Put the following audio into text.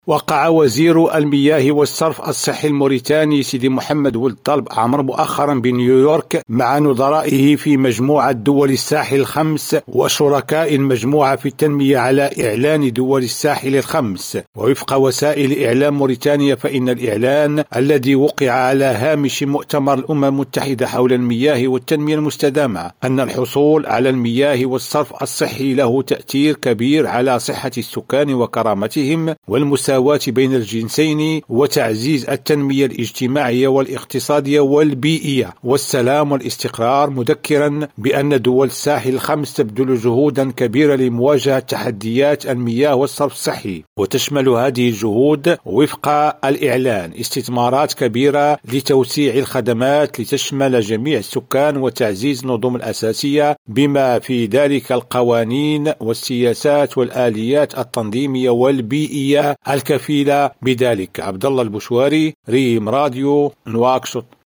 وقع وزير المياه والصرف الصحي الموريتاني سيدي محمد ولد طلب عمر مؤخرا بنيويورك مع نظرائه في مجموعة دول الساحل الخمس وشركاء المجموعة في التنمية على إعلان دول الساحل الخمس. ووفق وسائل إعلام موريتانيا فإن الإعلان الذي وقع على هامش مؤتمر الأمم المتحدة حول المياه والتنمية المستدامة أن الحصول على المياه والصرف الصحي له تأثير كبير على صحة السكان وكرامتهم والمساواة بين الجنسين وتعزيز التنمية الاجتماعية والاقتصادية والبيئية والسلام والاستقرار، مذكرا بأن دول الساحل الخمس تبذل جهودا كبيرة لمواجهة تحديات المياه والصرف الصحي، وتشمل هذه الجهود وفق الإعلان استثمارات كبيرة لتوسيع الخدمات لتشمل جميع السكان وتعزيز النظم الأساسية بما في ذلك القوانين والسياسات والآليات التنظيمية والبيئية الكفيلة بذلك. عبد الله البشواري، ريم راديو، نواكشوط.